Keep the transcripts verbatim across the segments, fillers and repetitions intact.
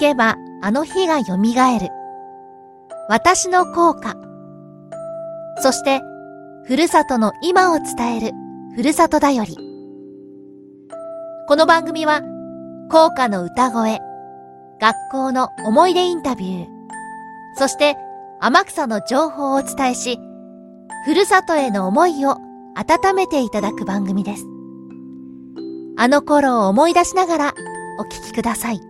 けばあの日がよみがえる。私の校歌。そして、ふるさとの今を伝えるふるさとだより。この番組は、校歌の歌声、学校の思い出インタビュー、そして天草の情報をお伝えし、ふるさとへの思いを温めていただく番組です。あの頃を思い出しながらお聞きください。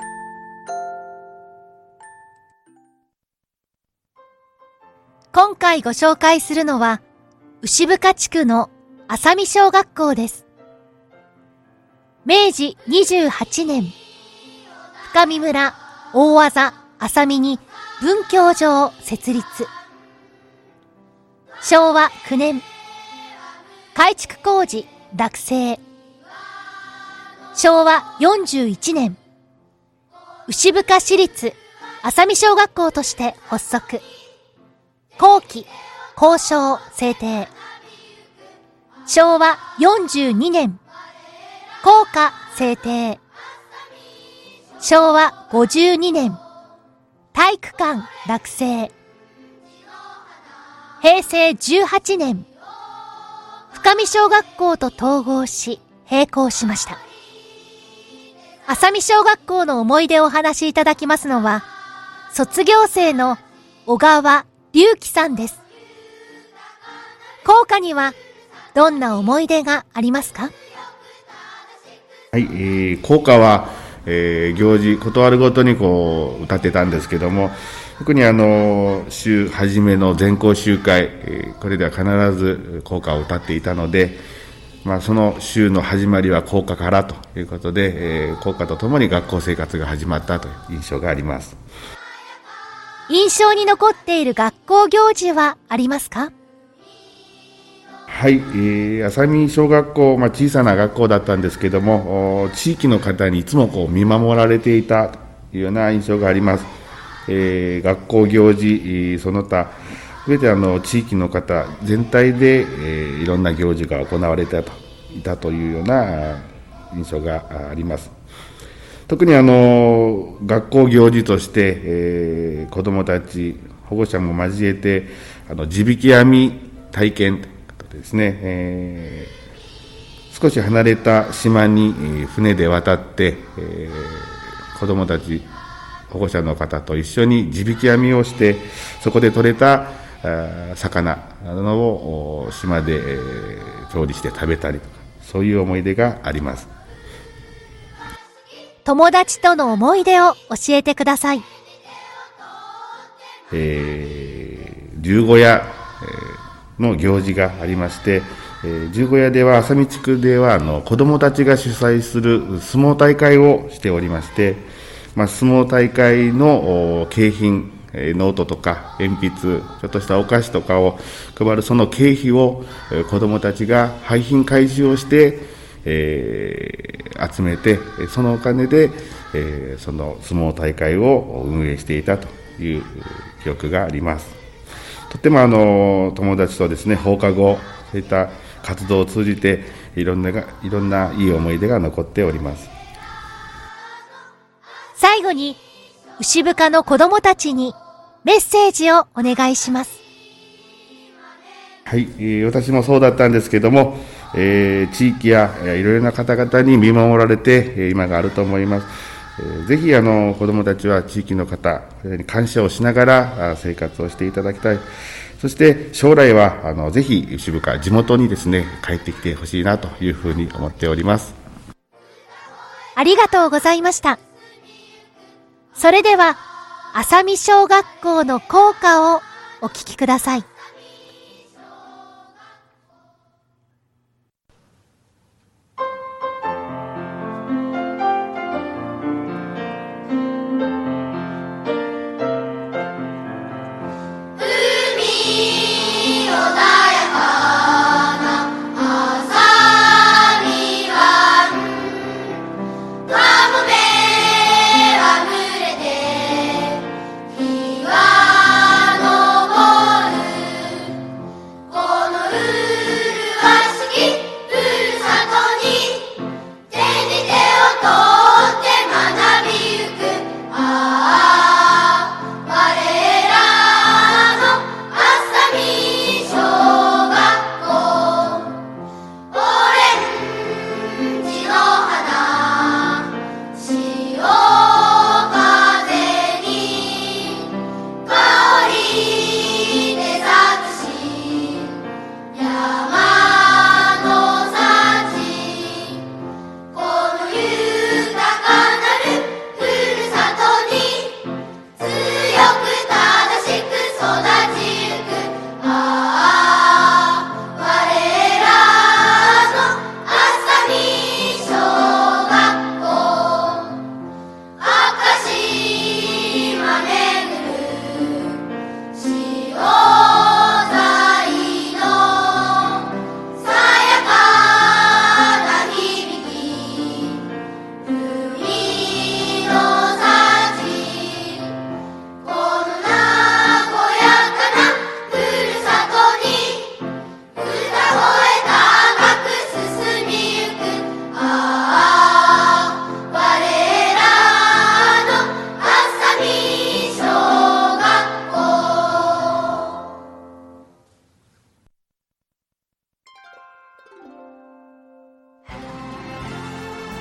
今回ご紹介するのは、牛深地区の浅見小学校です。めいじにじゅうはちねん、深見村大字浅見に文教所を設立。しょうわくねん、改築工事落成。しょうわよんじゅういちねん、牛深市立浅見小学校として発足。後期、校章制定。しょうわよんじゅうにねん、校歌制定。しょうわごじゅうにねん、体育館落成。へいせいじゅうはちねん、深見小学校と統合し閉校しました。浅見小学校の思い出をお話しいただきますのは、卒業生の小川隆樹さんです。校歌にはどんな思い出がありますか？ はい、えー、校歌は、えー、行事断るごとにこう歌ってたんですけども、特にあの週初めの全校集会、えー、これでは必ず校歌を歌っていたので、まあ、その週の始まりは校歌からということで、えー、校歌とともに学校生活が始まったという印象があります。 印象に残っている学校行事はありますか？ はい、えー、浅見小学校、まあ、小さな学校だったんですけども、地域の方にいつもこう見守られていたというような印象があります。えー、学校行事、その他、すべてあの地域の方全体で、えー、いろんな行事が行われていたと、いたというような印象があります。特にあの学校行事として、えー、子どもたち、保護者も交えて、あの地引き網体験ということですね、えー、少し離れた島に、えー、船で渡って、えー、子どもたち、保護者の方と一緒に地引き網をして、そこで取れたあ魚などを島で、えー、調理して食べたりとか、そういう思い出があります。 友達との思い出を教えてください。 えー、十五夜の行事がありまして、えー、十五夜では浅見地区ではあの子どもたちが主催する相撲大会をしておりまして、まあ、相撲大会の景品、ノートとか鉛筆、ちょっとしたお菓子とかを配るその経費を子どもたちが廃品回収をして、えー、集めて、そのお金で、えー、その相撲大会を運営していたという記憶があります。とてもあの友達とですね、放課後、そういった活動を通じていろんな、いろんないい思い出が残っております。 最後に、牛深の子どもたちにメッセージをお願いします。 はい、えー、私もそうだったんですけども、えー、地域やいろいろな方々に見守られて今があると思います。えー、ぜひあの子どもたちは地域の方に感謝をしながら生活をしていただきたい。そして将来はあのぜひ牛深地元にですね帰ってきてほしいなというふうに思っております。 ありがとうございました。それでは浅見小学校の校歌をお聞きください。 日は昇る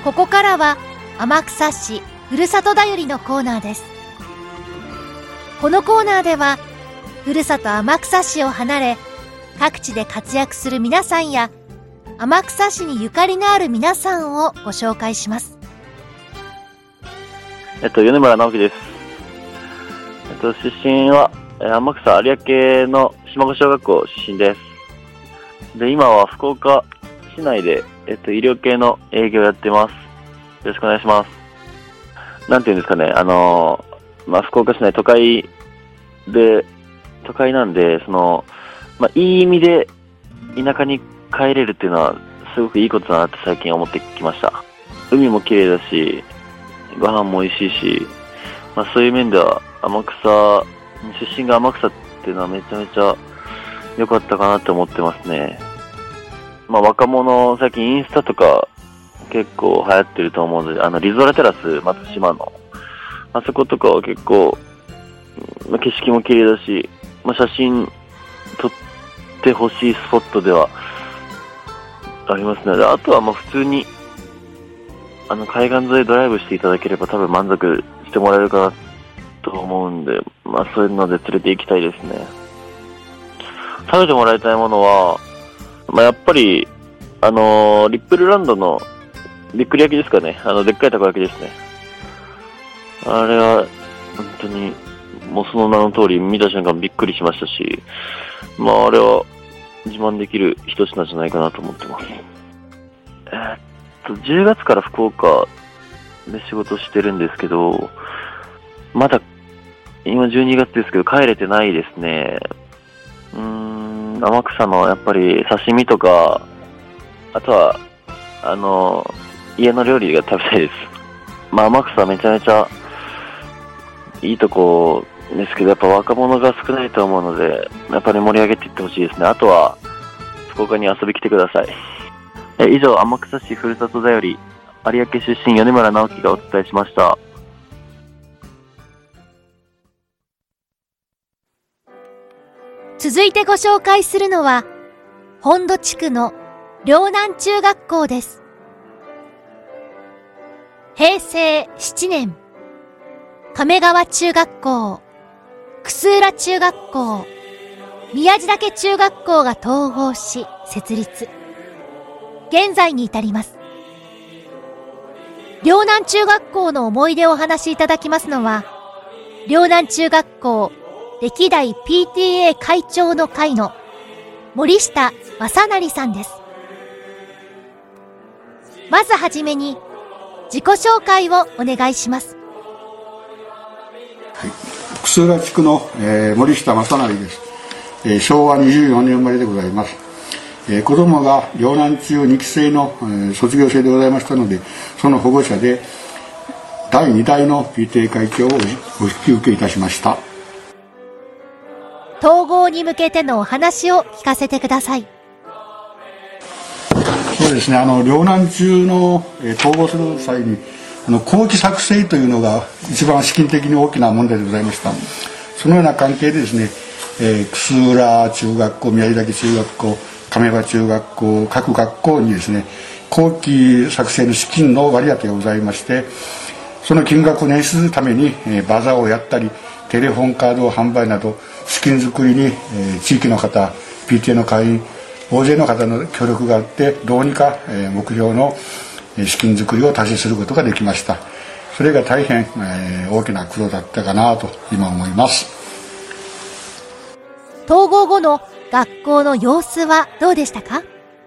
ここからは天草市ふるさとだよりのコーナーです。このコーナーではふるさと天草市を離れ各地で活躍する皆さんや天草市にゆかりのある皆さんをご紹介します。 えっと米村直樹です。えっと出身は天草有明の島子小学校出身です。で今は福岡市内でえっと医療系の営業をやってます。よろしくお願いします。なんていうんですかね、あのまあ福岡市内都会で都会なんでそのまあいい意味で田舎に帰れるっていうのはすごくいいことだなって最近思ってきました。海も綺麗だしご飯も美味しいし、まあ、そういう面では天草出身が天草っていうのはめちゃめちゃ良かったかなと思ってますね。まあ若者最近インスタとか結構流行ってると思うので、あのリゾラテラス松島のあそことかは結構、まあ、景色も綺麗だし、まあ、写真撮ってほしいスポットではありますので、あとはまあ普通にあの海岸沿いドライブしていただければ多分満足してもらえるかなと思うんで、まあそういうので連れて行きたいですね。食べてもらいたいものは、まあやっぱりあのー、リップルランドのびっくり焼きですかね。あのでっかいたこ焼きですね。あれは本当にもうその名の通り見た瞬間びっくりしましたし、まああれは自慢できる一品じゃないかなと思ってます。えー、っとじゅうがつから福岡で仕事してるんですけど、まだ今じゅうにがつですけど帰れてないですね。うーん、天草のやっぱり刺身とか、あとはあの家の料理が食べたいです。まあ天草めちゃめちゃいいとこですけど、やっぱ若者が少ないと思うので、やっぱり盛り上げていってほしいですね。あとは福岡に遊び来てください。え以上、天草市ふるさとだより有明出身米村直樹がお伝えしました。 続いてご紹介するのは本土地区の両南中学校です。へいせいしちねん、亀川中学校、楠浦中学校、宮地岳中学校が統合し設立。現在に至ります。両南中学校の思い出をお話しいただきますのは、両南中学校歴代 ピーティーエー 会長の会の森下正成さんです。まずはじめに自己紹介をお願いします。 はい、楠浦地区の、えー、森下正成です。えー、しょうわにじゅうよねん生まれでございます。えー、子供が両南中にきせいの、えー、卒業生でございましたので、その保護者でだいにだいの ピーティーエー 会長をお引き受けいたしました。 統合に向けてのお話を聞かせてください。 そうですね、あの両南中の、えー、統合する際にあの校旗作成というのが一番資金的に大きな問題でございました。そのような関係でですね、えー、楠浦中学校、宮地岳中学校、亀場中学校、各学校にですね校旗作成の資金の割り当てがございまして、その金額を捻出するために、えー、バザーをやったりテレフォンカード販売など資金作りに、えー、地域の方、 ピーティーエー の会員大勢の方の協力があって、どうにか、えー、目標の資金作りを達成することができました。それが大変、えー、大きな苦労だったかなと今思います。 統合後の学校の様子はどうでしたか？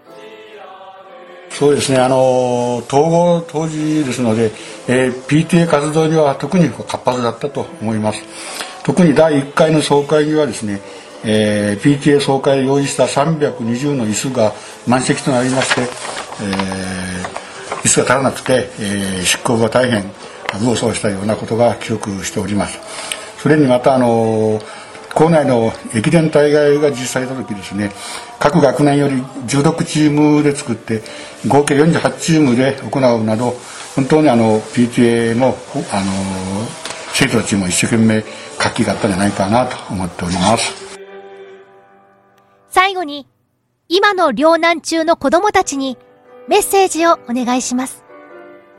そうですね、あの統合当時ですので、えー、ピーティーエー 活動には特に活発だったと思います。特にだいいっかいの総会にはですね、えー、ピーティーエー 総会で用意したさんびゃくにじゅうの椅子が満席となりまして、えー、椅子が足らなくて、えー、執行が大変暴走したようなことが記憶しております。それにまたあの校内の駅伝大会が実施された時ですね、各学年よりじゅうろくチームで作って合計よんじゅうはちチームで行うなど、本当にあの ピーティーエー のあの生徒たちも一生懸命活気があったんじゃないかなと思っております。 最後に今の両南中の子どもたちにメッセージをお願いします。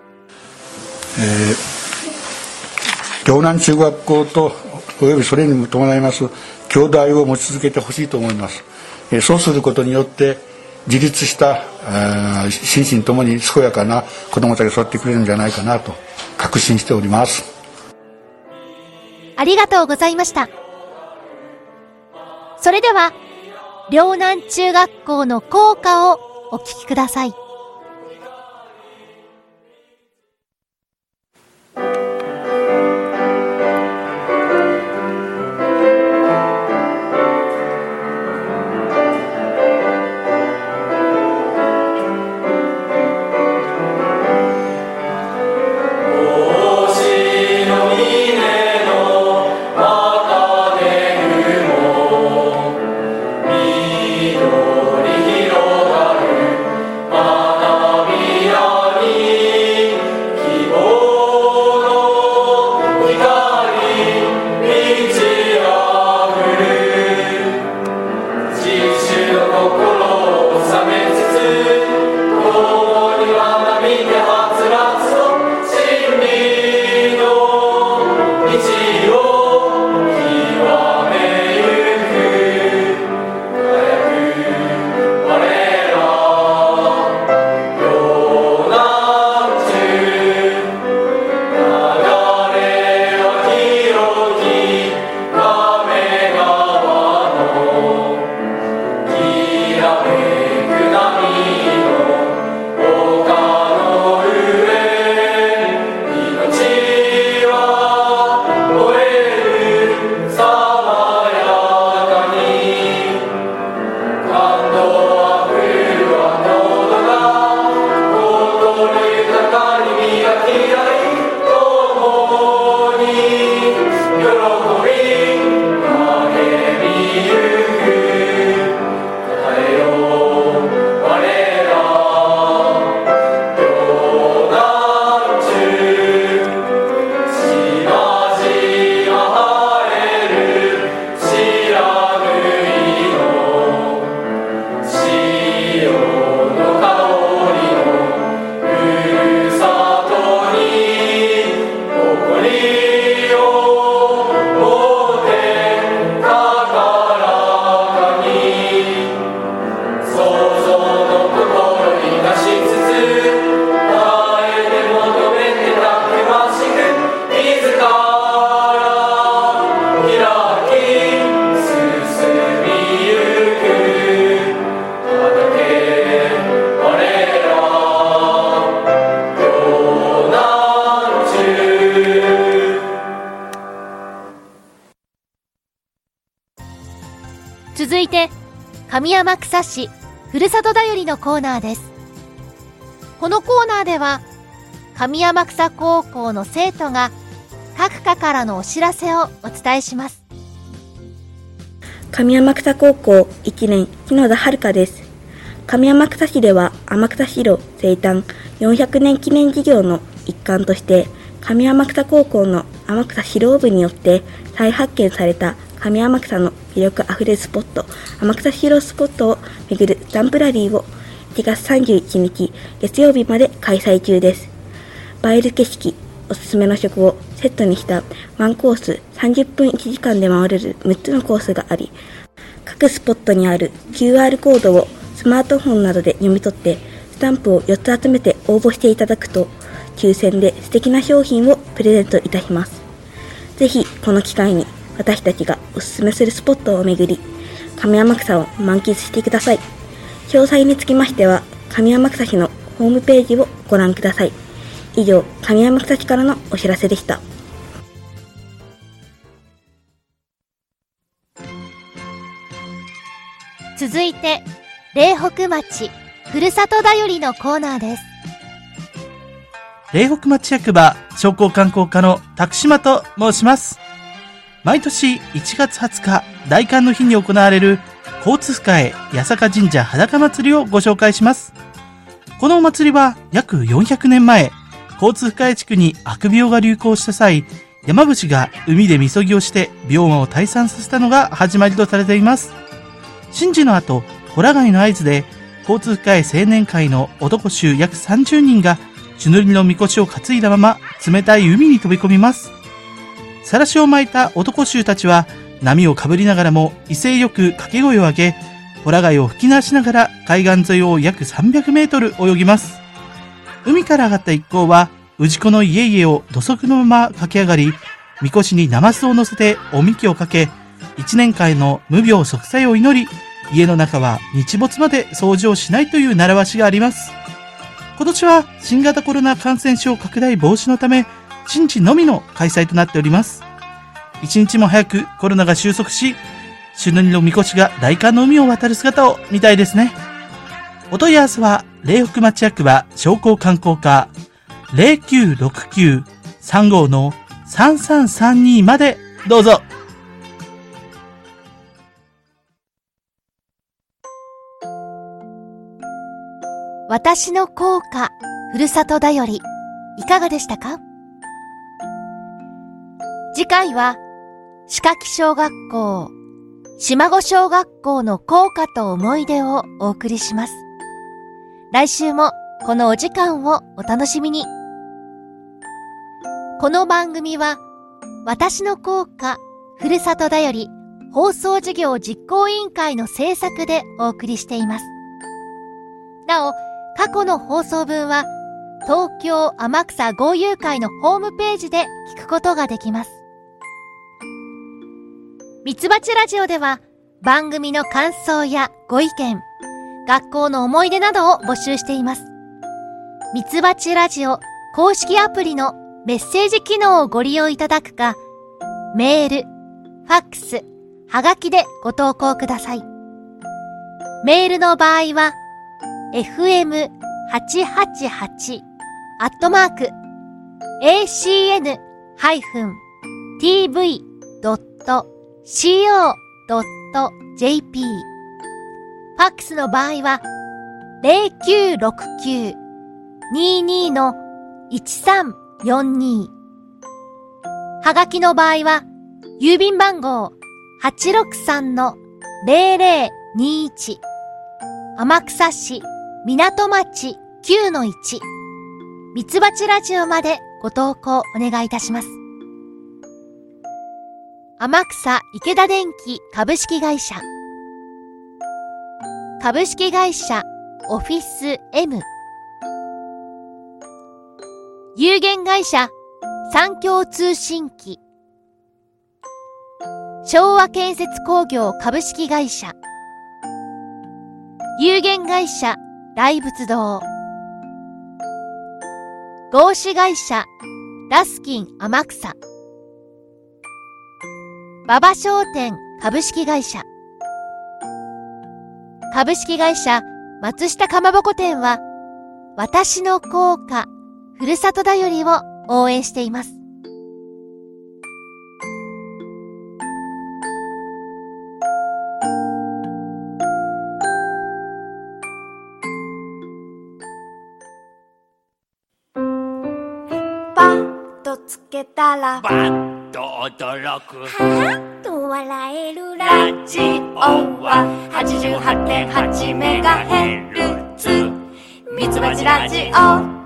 えー、陵南中学校とおよびそれに伴います兄弟を持ち続けてほしいと思います。えー、そうすることによって自立した心身ともに健やかな子どもたちが育ってくれるんじゃないかなと確信しております。 ありがとうございました。それでは陵南中学校の校歌をお聞きください。続いて上天草市ふるさとだよりのコーナーです。このコーナーでは上天草高校の生徒が各科からのお知らせをお伝えします。 上天草高校いちねん木野田遥です。上天草市では天草四郎生誕よんひゃくねん記念事業の一環として上天草高校の天草四郎部によって再発見された上天草の魅力あふれるスポット天草四郎スポットを巡るスタンプラリーをいちがつさんじゅういちにち月曜日まで開催中です。映える景色、おすすめの食をセットにしたワンコースさんじゅっぷんいちじかんで回れるむっつのコースがあり、各スポットにある キューアール コードをスマートフォンなどで読み取ってスタンプをよっつ集めて応募していただくと抽選で素敵な商品をプレゼントいたします。ぜひこの機会に私たちがおすすめするスポットを巡り上天草を満喫してください。詳細につきましては上天草市のホームページをご覧ください。以上、上天草市からのお知らせでした。 続いて苓北町ふるさとだよりのコーナーです。 苓北町役場商工観光課の宅島と申します。毎年いちがつはつか大寒の日に行われる交通深江八坂神社裸祭りをご紹介します。このお祭りは約よんひゃくねんまえ、交通深江地区に悪病が流行した際、山伏が海でみそぎをして病魔を退散させたのが始まりとされています。神事の後、ホラ貝の合図で交通深江青年会の男衆約さんじゅうにんが血塗りのみこしを担いだまま冷たい海に飛び込みます。さらしを巻いた男衆たちは波をかぶりながらも威勢よく掛け声を上げ、ホラ貝を吹き鳴らしながら海岸沿いを約さんびゃくメートル泳ぎます。海から上がった一行は氏子の家々を土足のまま駆け上がり、みこしにナマスを乗せておみきをかけ、一年間の無病息災を祈り、家の中は日没まで掃除をしないという習わしがあります。今年は新型コロナ感染症拡大防止のため、神事のみの開催となっております。一日も早くコロナが収束し、血塗りのみこしが大寒の海を渡る姿を見たいですね。お問い合わせは、嶺北町役場商工観光課 ゼロきゅうろくきゅう さんご のさんさんさんに までどうぞ。 私の校歌、ふるさとだより、いかがでしたか？次回は、歯科木小学校、島子小学校の校歌と思い出をお送りします。来週もこのお時間をお楽しみに。この番組は、私の校歌、ふるさとだより放送事業実行委員会の制作でお送りしています。なお、過去の放送分は、東京天草豪遊会のホームページで聞くことができます。ミツバチラジオでは、番組の感想やご意見、学校の思い出などを募集しています。ミツバチラジオ公式アプリのメッセージ機能をご利用いただくか、メール、ファックス、はがきでご投稿ください。メールの場合は、エフエムはちはちはち アットマーク エーシーエヌ ティーブイ ドット シーオー ドット ジェーピー ファックスの場合は ゼロきゅうろくきゅう にーにー のいちさんよんにー はがきの場合は郵便番号 はちろくさん の ゼロゼロにいち 天草市港町 きゅうのいち ミツバチラジオまでご投稿お願いいたします。天草池田電機株式会社、株式会社オフィス M、 有限会社三共通信機、昭和建設工業株式会社、有限会社大仏堂、合資会社ラスキン天草、馬場商店株式会社、株式会社松下かまぼこ店は、私の校歌、ふるさとだよりを応援しています。 パッとつけたらバッと驚くはぁっと笑えるララジオは はちじゅうはちてんはちメガヘルツミツバチラジオ